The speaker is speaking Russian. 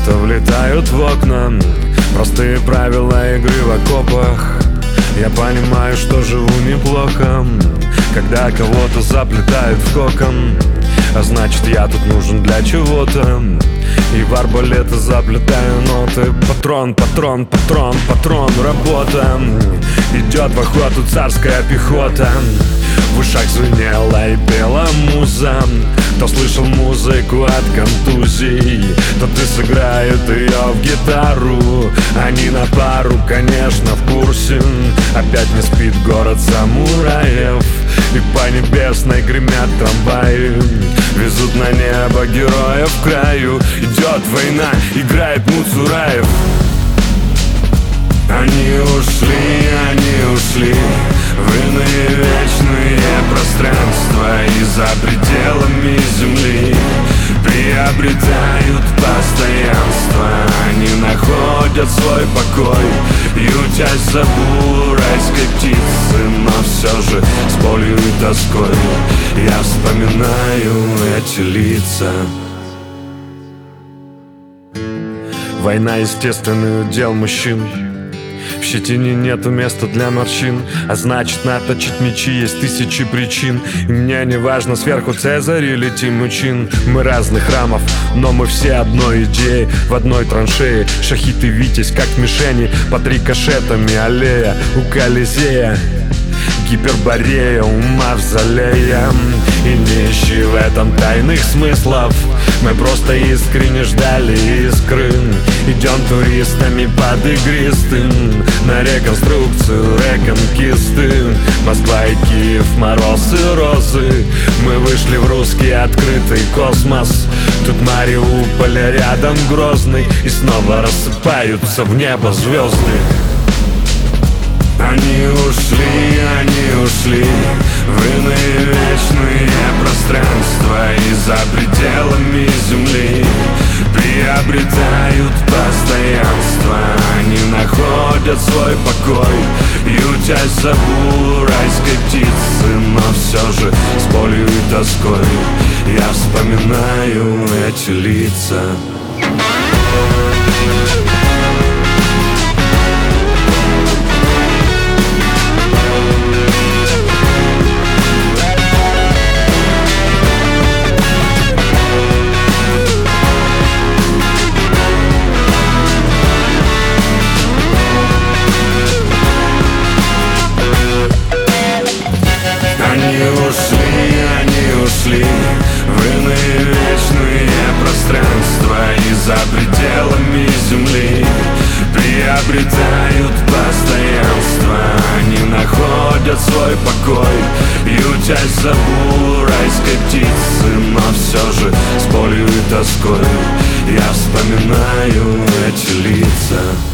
будто влетают в окна. Простые правила игры в окопах. Я понимаю, что живу неплохо, когда кого-то заплетают в кокон. А значит, я тут нужен для чего-то. И в арбалеты заплетаю ноты. Патрон, патрон, патрон, патрон, работа. Идет в охоту царская пехота. В ушах звенела и пела муза. Кто слышал музыку от контузий, тот и сыграет ее в гитару. Они на пару, конечно, в курсе. Опять не спит город самураев. И по небесной гремят трамваи. Везут на небо героев к краю. Идет война, играет Муцураев. Они ушли в иные вечные пространства. И за пределами земли приобретают постоянство. Они находят свой покой, ютясь за бурайской птицы. Но все же с болью и тоской я вспоминаю эти лица. Война — естественный удел мужчин. В щетине нету места для морщин, а значит, наточить мечи есть тысячи причин. И мне не важно, сверху Цезарь или Тимучин. Мы разных храмов, но мы все одной идеи. В одной траншее шахид и витязь, как мишени. Под рикошетами аллея у Колизея. Гиперборея у мавзолея. И не ищи в этом тайных смыслов. Мы просто искренне ждали искры. Идем туристами под игристым на реконструкцию реконкисты. Москва и Киев, мороз и розы. Мы вышли в русский открытый космос. Тут Мариуполь, рядом Грозный. И снова рассыпаются в небо звезды. Они ушли в иные вечные пространства. И за пределами земли приобретают постоянство. Они находят свой покой, ютясь за бурайской птицы. Но все же с болью и тоской я вспоминаю эти лица. Они ушли в иные вечные пространства. И за пределами земли приобретают постоянство. Они находят свой покой, ютясь за бурайской птицы. Но все же с болью и тоской я вспоминаю эти лица.